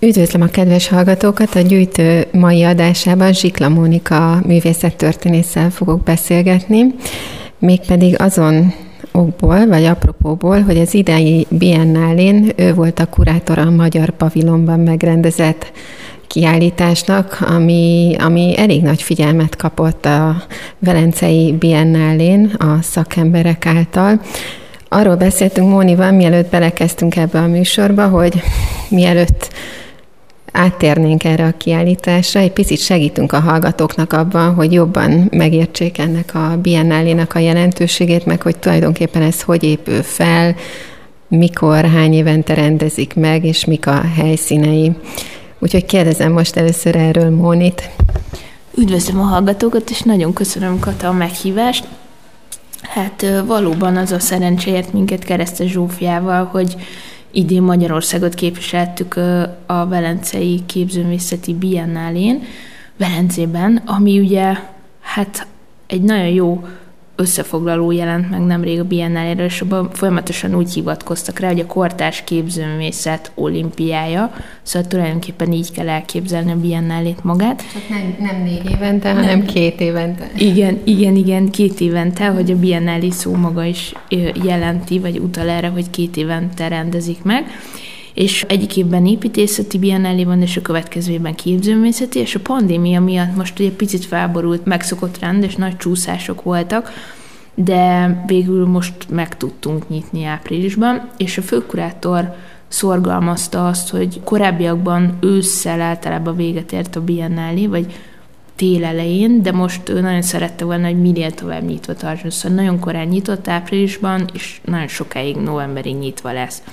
Üdvözlöm a kedves hallgatókat! A gyűjtő mai adásában Zsikla Mónika művészettörténésszel fogok beszélgetni, mégpedig azon okból, vagy apropóból, hogy az idei Biennálén ő volt a kurátora a Magyar Pavilonban megrendezett kiállításnak, ami elég nagy figyelmet kapott a Velencei Biennálén a szakemberek által. Arról beszéltünk Mónival, mielőtt belekezdtünk ebbe a műsorba, hogy mielőtt áttérnénk erre a kiállításra, egy picit segítünk a hallgatóknak abban, hogy jobban megértsék ennek a Biennálénak a jelentőségét, meg hogy tulajdonképpen ez hogy épül fel, mikor, hány évente rendezik meg, és mik a helyszínei. Úgyhogy kérdezem most először erről Mónit. Üdvözlöm a hallgatókat, és nagyon köszönöm, Kata, a meghívást. Hát valóban az a szerencséért minket Keresztes Zsófiával, hogy idén Magyarországot képviseltük a Velencei Képzőművészeti Biennálén, Velencében, ami ugye hát egy nagyon jó összefoglaló jelent meg nemrég a Biennáléről, és abban folyamatosan úgy hivatkoztak rá, hogy a kortárs képzőművészet olimpiája, szóval tulajdonképpen így kell elképzelni a Biennálét magát. Csak nem 4 évente, hanem 2 évente. Igen, 2 évente, hogy a Biennálé szó maga is jelenti, vagy utal erre, hogy 2 évente rendezik meg. És egyik évben építészeti biennálé van, és a következő évben képzőművészeti, és a pandémia miatt most ugye picit felborult, megszokott rend, és nagy csúszások voltak, de végül most meg tudtunk nyitni áprilisban, és a főkurátor szorgalmazta azt, hogy korábbiakban ősszel általában véget ért a biennálé, vagy tél elején, de most ő nagyon szerette volna, hogy minél tovább nyitva tartson. Szóval nagyon korán nyitott áprilisban, és nagyon sokáig novemberig nyitva lesz.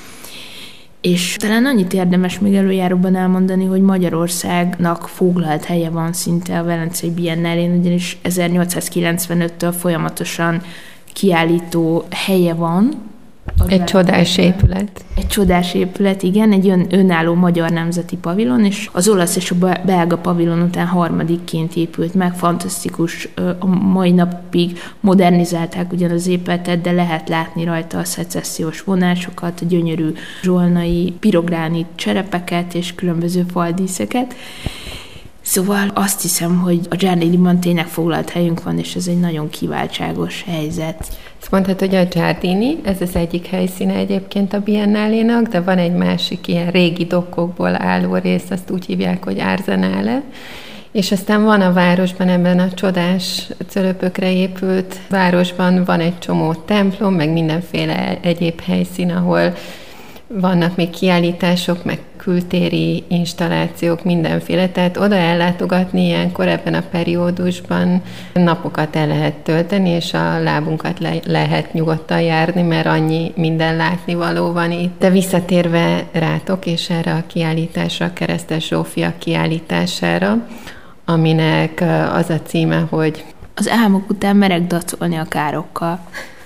És talán annyit érdemes még előjáróban elmondani, hogy Magyarországnak foglalt helye van szinte a Velencei Biennálén, ugyanis 1895-től folyamatosan kiállító helye van. Egy csodás épület. Egy csodás épület, igen, egy önálló magyar nemzeti pavilon, és az olasz és a belga pavilon után harmadikként épült meg, fantasztikus, a mai napig modernizálták ugyan az épületet, de lehet látni rajta a szecessziós vonásokat, a gyönyörű zsolnai pirogránit cserepeket és különböző faldíszeket. Szóval azt hiszem, hogy a Giardiniban tényleg foglalt helyünk van, és ez egy nagyon kiváltságos helyzet. Ezt mondhatod, hogy a Giardini, ez az egyik helyszíne egyébként a Biennálénak, de van egy másik ilyen régi dokkokból álló rész, azt úgy hívják, hogy Arsenale, és aztán van a városban, ebben a csodás cölöpökre épült városban van egy csomó templom, meg mindenféle egyéb helyszín, ahol vannak még kiállítások, meg kültéri installációk, mindenféle, tehát oda ellátogatni ilyenkor ebben a periódusban napokat el lehet tölteni, és a lábunkat lehet nyugodtan járni, mert annyi minden látnivaló van itt. De visszatérve rátok, és erre a kiállításra, a Keresztes Zsófia kiállítására, aminek az a címe, hogy az álmok után merek dacolni a károkkal.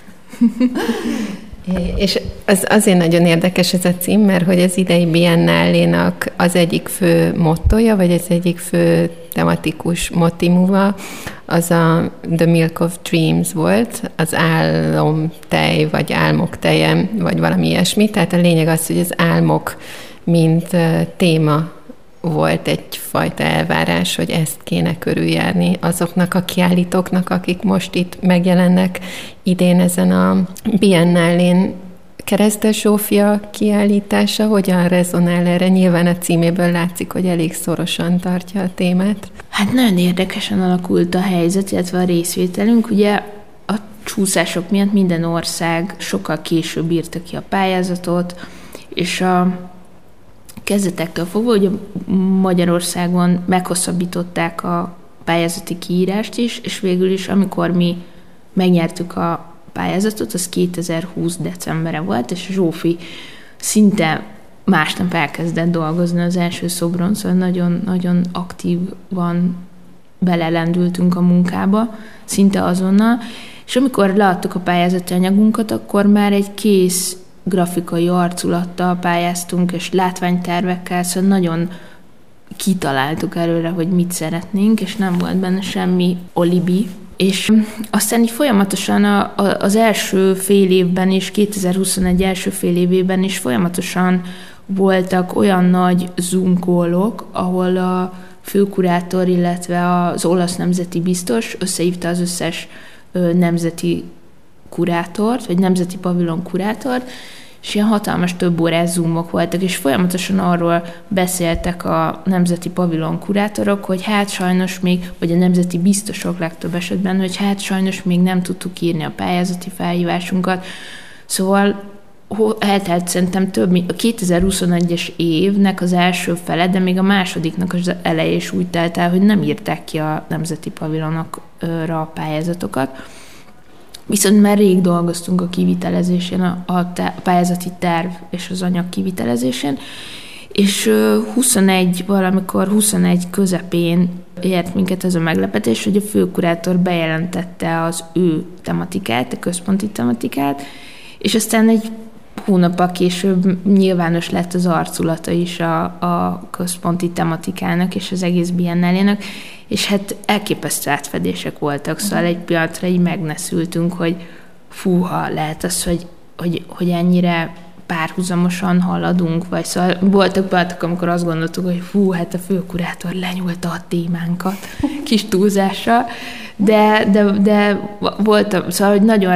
És az azért nagyon érdekes ez a cím, mert hogy az idei Biennálénak az egyik fő mottoja, vagy az egyik fő tematikus motivuma, az a The Milk of Dreams volt, az álomtej, vagy álmok teje, vagy valami ilyesmi. Tehát a lényeg az, hogy az álmok, mint téma volt egyfajta elvárás, hogy ezt kéne körüljárni azoknak a kiállítóknak, akik most itt megjelennek idén ezen a Biennálén. Keresztes Zsófia kiállítása hogyan rezonál erre? Nyilván a címéből látszik, hogy elég szorosan tartja a témát. Hát nagyon érdekesen alakult a helyzet, illetve a részvételünk. Ugye a csúszások miatt minden ország sokkal később írta ki a pályázatot, és a kezdetektől fogva, hogy Magyarországon meghosszabbították a pályázati kiírást is, és végül is, amikor mi megnyertük a pályázatot, az 2020 decemberre volt, és Zsófi szinte másnap elkezdett dolgozni az első szobron, szóval nagyon aktívan belelendültünk a munkába, szinte azonnal, és amikor leadtuk a pályázati anyagunkat, akkor már egy kész grafikai arculattal pályáztunk, és látványtervekkel, szóval nagyon kitaláltuk előre, hogy mit szeretnénk, és nem volt benne semmi alibi. És aztán így folyamatosan az első fél évben és 2021 első fél évében is folyamatosan voltak olyan nagy Zoom call-ok, ahol a főkurátor, illetve az olasz nemzeti biztos összehívta az összes nemzeti kurátort, vagy nemzeti pavilon kurátort, és ilyen hatalmas több órás zoomok voltak, és folyamatosan arról beszéltek a nemzeti pavilon kurátorok, hogy hát sajnos még, vagy a nemzeti biztosok legtöbb esetben, hogy hát sajnos még nem tudtuk írni a pályázati felhívásunkat. Szóval eltelt szerintem a 2021-es évnek az első fele, de még a másodiknak az eleje is úgy telt el, hogy nem írták ki a nemzeti pavilonokra a pályázatokat. Viszont már rég dolgoztunk a kivitelezésén, a pályázati terv és az anyag kivitelezésén, és 21 közepén ért minket ez a meglepetés, hogy a főkurátor bejelentette az ő tematikát, a központi tematikát, és aztán egy hónappal később nyilvános lett az arculata is a központi tematikának és az egész biennálének, és hát elképesztő átfedések voltak, szóval egy pillanatra így megneszültünk, hogy fúha, lehet az, hogy ennyire párhuzamosan haladunk, vagy szóval voltak pillanatok, amikor azt gondoltuk, hogy hát a főkurátor lenyúlta a témánkat kis túlzással, de voltam, szóval, hogy nagyon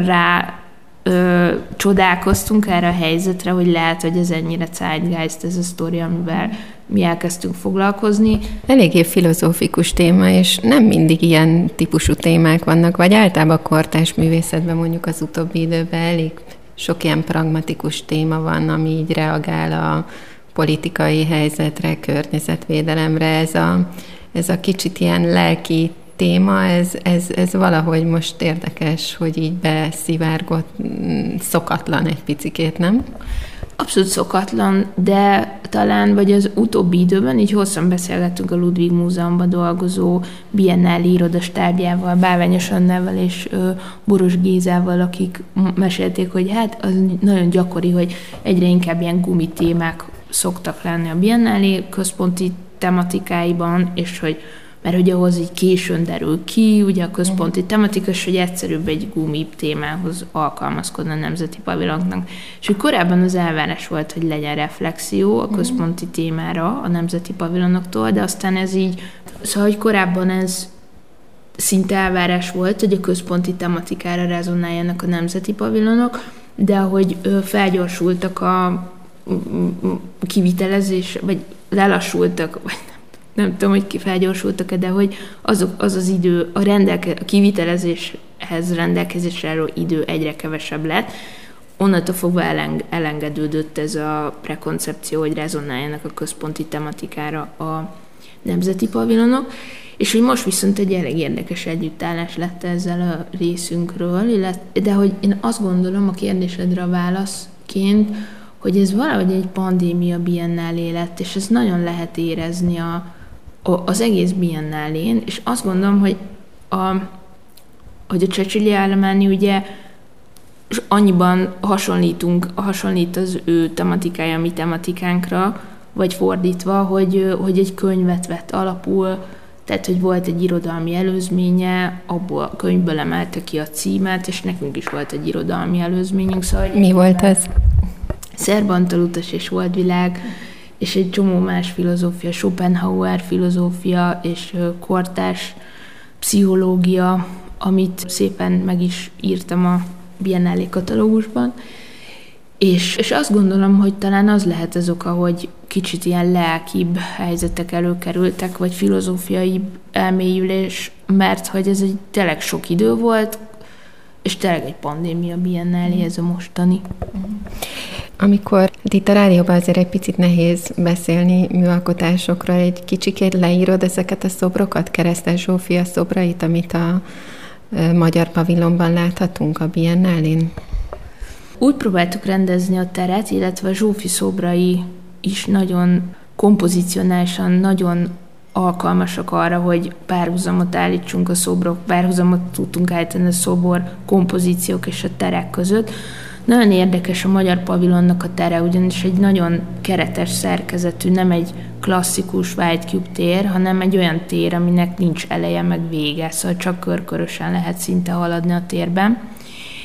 csodálkoztunk erre a helyzetre, hogy lehet, hogy ez ennyire zeitgeist, ez a sztori, amivel mi elkezdtünk foglalkozni. Eléggé filozófikus téma, és nem mindig ilyen típusú témák vannak, vagy általában a kortárs művészetben mondjuk az utóbbi időben elég sok ilyen pragmatikus téma van, ami így reagál a politikai helyzetre, környezetvédelemre. Ez a kicsit ilyen lelki téma, ez valahogy most érdekes, hogy így beszivárgott, szokatlan egy picikét, nem? Abszolút szokatlan, de talán, vagy az utóbbi időben így hosszan beszélgettünk a Ludwig Múzeumban dolgozó biennáli irodastábjával, Bálványos Annával és Boros Gézával, akik mesélték, hogy hát az nagyon gyakori, hogy egyre inkább ilyen gumitémák szoktak lenni a biennáli központi tematikáiban, és hogy mert hogy ahhoz így későn derül ki, ugye a központi tematika, és hogy egyszerűbb egy gumi témához alkalmazkodni a nemzeti pavilonoknak. És hogy korábban az elvárás volt, hogy legyen reflexió a központi témára a nemzeti pavilonoktól, de aztán ez így, szóval hogy korábban ez szinte elvárás volt, hogy a központi tematikára rezonáljanak a nemzeti pavilonok, de ahogy felgyorsultak a kivitelezés, vagy lelassultak, vagy nem tudom, hogy felgyorsultak-e, de hogy az idő, a kivitelezéshez rendelkezésre álló idő egyre kevesebb lett. Onnantól fogva elengedődött ez a prekoncepció, hogy rezonáljanak a központi tematikára a nemzeti pavilonok, és hogy most viszont egy elég érdekes együttállás lett ezzel a részünkről, de hogy én azt gondolom a kérdésedre a válaszként, hogy ez valahogy egy pandémia biennálé lett, és ez nagyon lehet érezni az egész biennálén, és azt gondolom, hogy a Cecilia Alemany ugye annyiban hasonlít az ő tematikája a mi tematikánkra, vagy fordítva, hogy egy könyvet vett alapul, tehát, hogy volt egy irodalmi előzménye, abból a könyvből emelte ki a címet, és nekünk is volt egy irodalmi előzményünk. Szóval, mi volt ez? Szerb Antal utas és Holdvilág, és egy csomó más filozófia, Schopenhauer filozófia és kortárs pszichológia, amit szépen meg is írtam a biennálé katalógusban. És azt gondolom, hogy talán az lehet az oka, hogy kicsit ilyen lelkibb helyzetek előkerültek, vagy filozófiai elmélyülés, mert hogy ez egy tényleg sok idő volt, és tényleg egy pandémia biennálé ez a mostani. Amikor itt a rádióban azért egy picit nehéz beszélni műalkotásokról, egy kicsikét leírod ezeket a szobrokat, Keresztes Zsófia szobrait, amit a Magyar Pavilonban láthatunk a biennálén? Úgy próbáltuk rendezni a teret, illetve a Zsófi szobrai is nagyon kompozicionálisan, nagyon alkalmasak arra, hogy párhuzamot állítsunk a szobrok, párhuzamot tudtunk állítani a szobor kompozíciók és a terek között. Nagyon érdekes a Magyar Pavilonnak a tere, ugyanis egy nagyon keretes szerkezetű, nem egy klasszikus White Cube tér, hanem egy olyan tér, aminek nincs eleje meg vége, szóval csak körkörösen lehet szinte haladni a térben.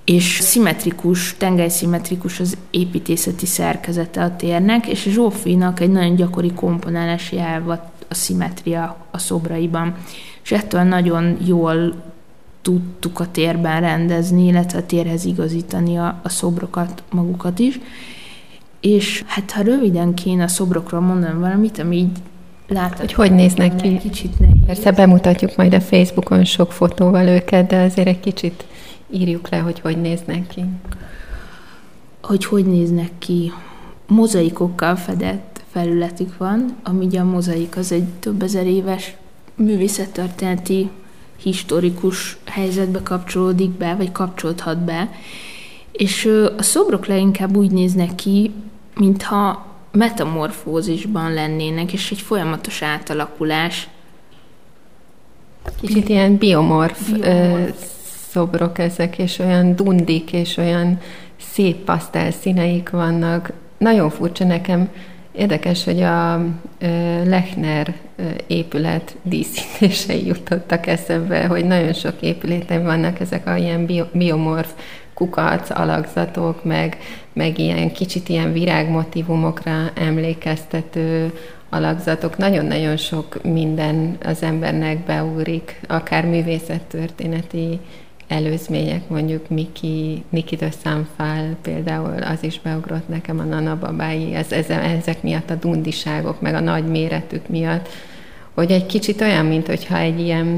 és tengelyszimmetrikus az építészeti szerkezete a térnek, és Zsófinak egy nagyon gyakori komponálási elv a szimmetria a szobraiban. És ettől nagyon jól tudtuk a térben rendezni, illetve a térhez igazítani a szobrokat magukat is. És hát ha röviden kéne a szobrokról mondani valamit, ami így látható. Hogy néznek ki? Kicsit nehéz. Persze bemutatjuk majd a Facebookon sok fotóval őket, de azért egy kicsit írjuk le, hogy néznek ki. Hogy néznek ki? Mozaikokkal fedett felületük van, ami ugye a mozaik az egy több ezer éves művészettörténeti historikus helyzetbe kapcsolódik be, vagy kapcsolódhat be. És a szobrok leginkább úgy néznek ki, mintha metamorfózisban lennének, és egy folyamatos átalakulás. Kicsit ilyen biomorf szobrok ezek, és olyan dundik, és olyan szép pasztel színeik vannak. Nagyon furcsa nekem, érdekes, hogy a Lechner épület díszítései jutottak eszembe, hogy nagyon sok épületen vannak ezek a ilyen biomorf kukac, alakzatok, meg ilyen kicsit ilyen virágmotívumokra emlékeztető alakzatok. Nagyon-nagyon sok minden az embernek beugrik, akár művészettörténeti előzmények, mondjuk Niki de Saint-Phal például, az is beugrott nekem, a Nana babái, ezek miatt, a dundiságok, meg a nagy méretük miatt, hogy egy kicsit olyan, mint hogyha egy ilyen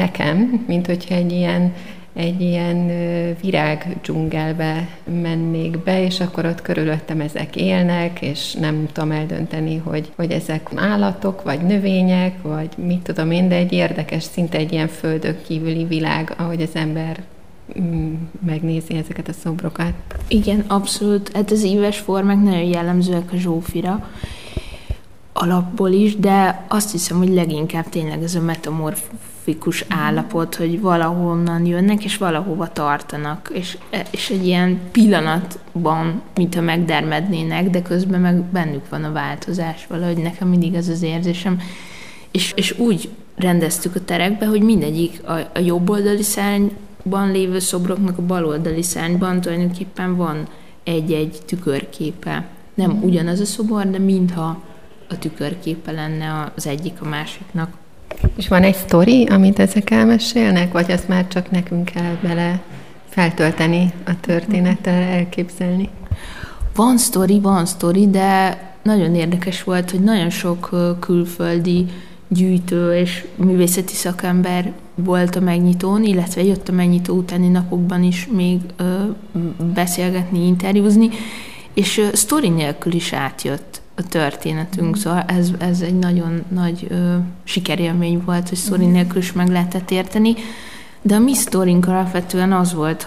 virág dzsungelbe mennék be, és akkor ott körülöttem ezek élnek, és nem tudom eldönteni, hogy ezek állatok, vagy növények, vagy mit tudom én, de egy érdekes, szinte egy ilyen földön kívüli világ, ahogy az ember megnézi ezeket a szobrokat. Igen, abszolút. Hát az íves formák nagyon jellemzőek a Zsófira alapból is, de azt hiszem, hogy leginkább tényleg ez a metamorfikus állapot, hogy valahonnan jönnek, és valahova tartanak, és egy ilyen pillanatban, mintha megdermednének, de közben meg bennük van a változás, valahogy nekem mindig ez az érzésem. És úgy rendeztük a terekbe, hogy mindegyik a jobb oldali szárnyban lévő szobroknak a bal oldali szárnyban tulajdonképpen van egy-egy tükörképe. Nem ugyanaz a szobor, de mintha a tükörképe lenne az egyik a másiknak. És van egy sztori, amit ezek elmesélnek, vagy azt már csak nekünk kell bele feltölteni a történettel, elképzelni? Van sztori, de nagyon érdekes volt, hogy nagyon sok külföldi gyűjtő és művészeti szakember volt a megnyitón, illetve jött a megnyitó utáni napokban is még beszélgetni, interjúzni, és sztori nélkül is átjött a történetünk, szóval ez egy nagyon nagy sikerélmény volt, hogy sztori nélkül is meg lehetett érteni, de a mi sztorink alapvetően az volt,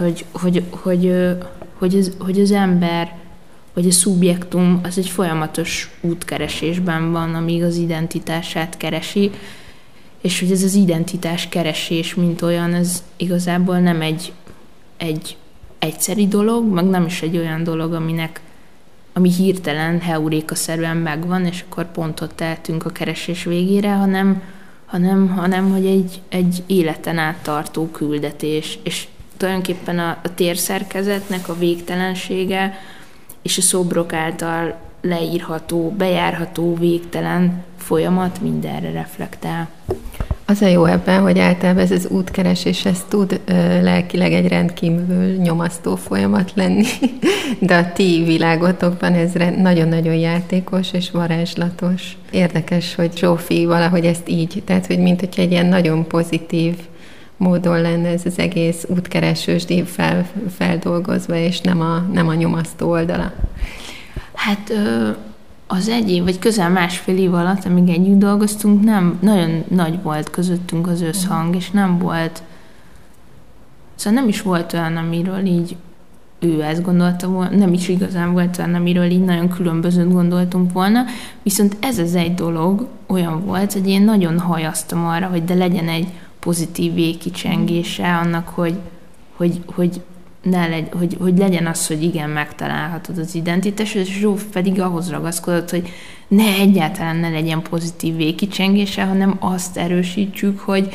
hogy az ember, vagy a szubjektum az egy folyamatos útkeresésben van, amíg az identitását keresi, és hogy ez az identitás keresés, mint olyan, ez igazából nem egy egyszeri dolog, meg nem is egy olyan dolog, ami hirtelen, heurékaszerűen megvan, és akkor pontot tehetünk a keresés végére, hanem hogy egy életen át tartó küldetés. És tulajdonképpen a térszerkezetnek a végtelensége és a szobrok által leírható, bejárható végtelen folyamat mindenre reflektál. Az a jó ebben, hogy általában ez az útkeresés, ez tud lelkileg egy rendkívül nyomasztó folyamat lenni, de a ti világotokban ez nagyon-nagyon játékos és varázslatos. Érdekes, hogy Zsófi valahogy ezt így, tehát hogy mint hogyha egy ilyen nagyon pozitív módon lenne ez az egész útkeresősdi feldolgozva, és nem a nyomasztó oldala. Hát az egy év, vagy közel másfél év alatt, amíg együtt dolgoztunk, nem nagyon nagy volt közöttünk az összhang, és nem volt, szóval nem is volt olyan, amiről így ő ezt gondolta volna, nem is igazán volt olyan, amiről így nagyon különbözőt gondoltunk volna, viszont ez az egy dolog olyan volt, hogy én nagyon hajaztam arra, hogy de legyen egy pozitív végkicsengése annak, hogy legyen az, hogy igen, megtalálhatod az identitás, és Zsóf pedig ahhoz ragaszkodott, hogy egyáltalán ne legyen pozitív végkicsengése, hanem azt erősítsük,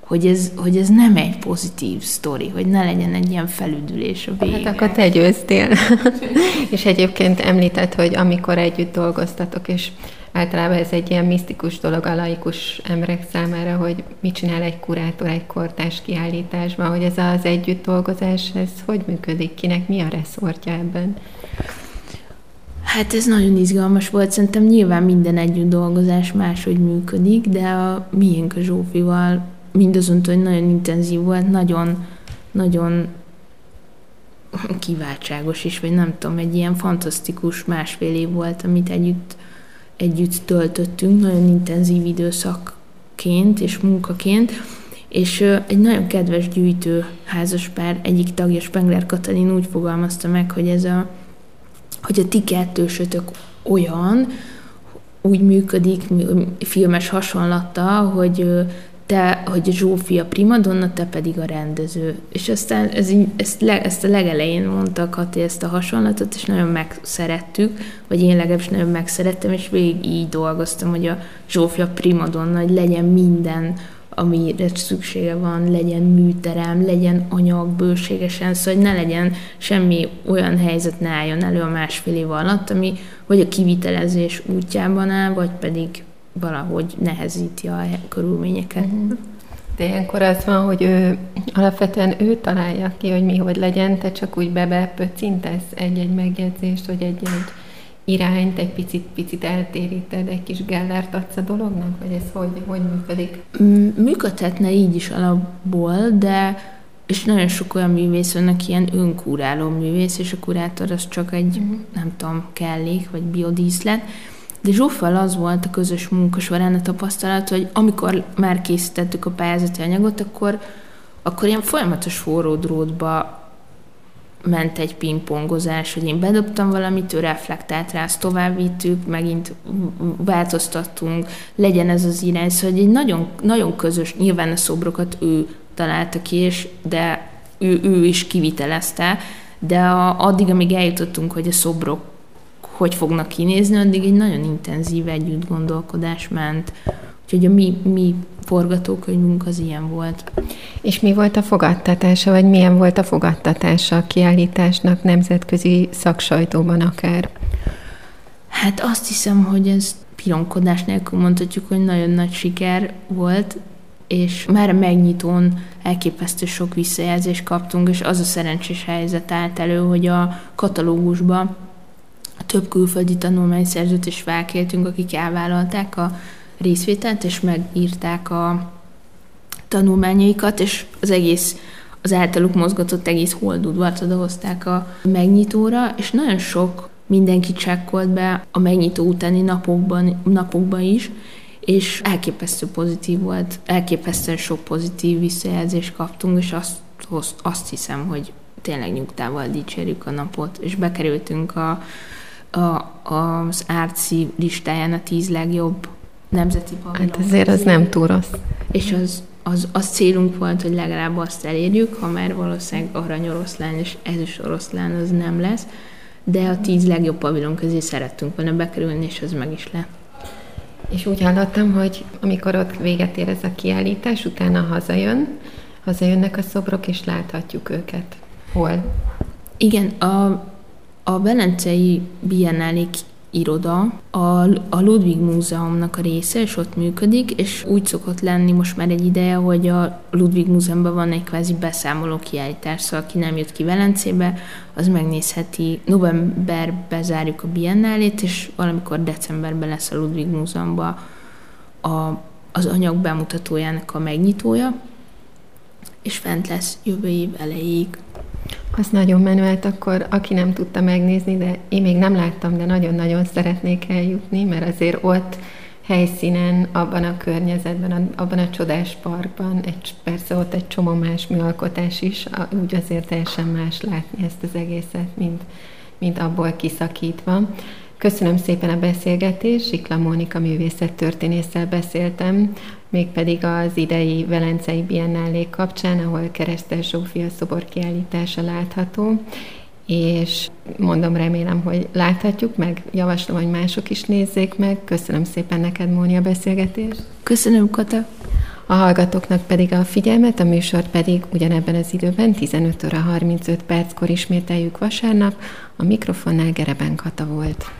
hogy ez nem egy pozitív sztori, hogy ne legyen egy ilyen felüdülés a végén. Hát akkor te győztél. És egyébként említett, hogy amikor együtt dolgoztatok, és általában ez egy ilyen misztikus dolog a laikus emberek számára, hogy mit csinál egy kurátor egy kortárs kiállításban, hogy ez az együtt dolgozás, ez hogy működik? Kinek mi a reszortja ebben? Hát ez nagyon izgalmas volt, szerintem nyilván minden együtt dolgozás máshogy működik, de a miénk a Zsófival mindazonta, hogy nagyon intenzív volt, nagyon kiváltságos is, vagy nem tudom, egy ilyen fantasztikus másfél év volt, amit együtt töltöttünk, nagyon intenzív időszakként és munkaként, és egy nagyon kedves gyűjtő házaspár egyik tagja, Spengler Katalin úgy fogalmazta meg, hogy hogy a ti kettősötök olyan, úgy működik filmes hasonlattal, hogy Zsófi a primadonna, te pedig a rendező. És aztán ezt a legelején mondta Kati ezt a hasonlatot, és nagyon megszerettük, vagy én legalábbis nagyon megszerettem, és végig így dolgoztam, hogy a Zsófi a primadonna, hogy legyen minden, amire szüksége van, legyen műterem, legyen anyag bőségesen, szóval hogy ne legyen semmi olyan helyzet, ne álljon elő a másfél év alatt, ami vagy a kivitelezés útjában áll, vagy pedig valahogy nehezíti a körülményeket. De ilyenkor az van, hogy alapvetően ő találja ki, hogy mi hogy legyen, te csak úgy bepöccintesz egy-egy megjegyzést, vagy egy-egy irányt, egy picit eltéríted, egy kis gellert adsz a dolognak, vagy ez hogy működik? Működhetne így is alapból, de és nagyon sok olyan művész vannak, ilyen önkúráló művész, és a kurátor az csak egy, nem tudom, kellék, vagy biodíszlet. De Zsóffal az volt a közös munka során a tapasztalat, hogy amikor már készítettük a pályázati anyagot, akkor ilyen folyamatos forró drótba ment egy pingpongozás, hogy én bedobtam valamit, ő reflektált rá, azt tovább vittük, megint változtattunk, legyen ez az irány. Szóval egy nagyon, nagyon közös, nyilván a szobrokat ő találta ki, de ő is kivitelezte, de addig, amíg eljutottunk, hogy a szobrok hogy fognak kinézni, addig egy nagyon intenzív együtt gondolkodás ment. Úgyhogy a mi forgatókönyvünk az ilyen volt. És mi volt a fogadtatása, vagy milyen volt a fogadtatása a kiállításnak nemzetközi szaksajtóban akár? Hát azt hiszem, hogy ez pironkodás nélkül mondhatjuk, hogy nagyon nagy siker volt, és már a megnyitón elképesztő sok visszajelzést kaptunk, és az a szerencsés helyzet állt elő, hogy a katalógusba több külföldi tanulmányszerzőt is felkértünk, akik elvállalták a részvételt, és megírták a tanulmányaikat, és az általuk mozgatott egész holdudvart odahozták a megnyitóra, és nagyon sok mindenki csekkolt be a megnyitó utáni napokban is, és elképesztő pozitív volt, elképesztően sok pozitív visszajelzést kaptunk, és azt hiszem, hogy tényleg nyugtával dicsérjük a napot, és bekerültünk az Artsy listáján a 10 legjobb nemzeti pavilon. Hát azért az nem túl rossz. És az célunk volt, hogy legalább azt elérjük, ha már valószínűleg aranyoroszlán és ezüstoroszlán az nem lesz, de a 10 legjobb pavilon közé szerettünk volna bekerülni, és az meg is lett. És úgy hallottam, hogy amikor ott véget ér ez a kiállítás, utána hazajönnek a szobrok, és láthatjuk őket. Hol? Igen, a Velencei Biennálék iroda a Ludwig Múzeumnak a része, és ott működik, és úgy szokott lenni most már egy ideje, hogy a Ludwig Múzeumban van egy kvázi beszámoló kiállítás, szóval aki nem jött ki Velencébe, az megnézheti. Novemberben zárjuk a Biennálét, és valamikor decemberben lesz a Ludwig Múzeumban az anyag bemutatójának a megnyitója, és fent lesz jövő év elejéig. Az nagyon menő, hát akkor aki nem tudta megnézni, de én még nem láttam, de nagyon-nagyon szeretnék eljutni, mert azért ott helyszínen, abban a környezetben, abban a csodás parkban, persze ott egy csomó más műalkotás is, úgy azért teljesen más látni ezt az egészet, mint abból kiszakítva. Köszönöm szépen a beszélgetést, Zsikla Mónika művészettörténésszel beszéltem, mégpedig az idei Velencei Biennálék kapcsán, ahol Keresztes Zsófia szoborkiállítása látható, és mondom, remélem, hogy láthatjuk meg, javaslom, hogy mások is nézzék meg. Köszönöm szépen neked, Móni, a beszélgetést. Köszönöm, Kata. A hallgatóknak pedig a figyelmet, a műsor pedig ugyanebben az időben 15 óra 35 perckor ismételjük vasárnap. A mikrofonnál Gereben Kata volt.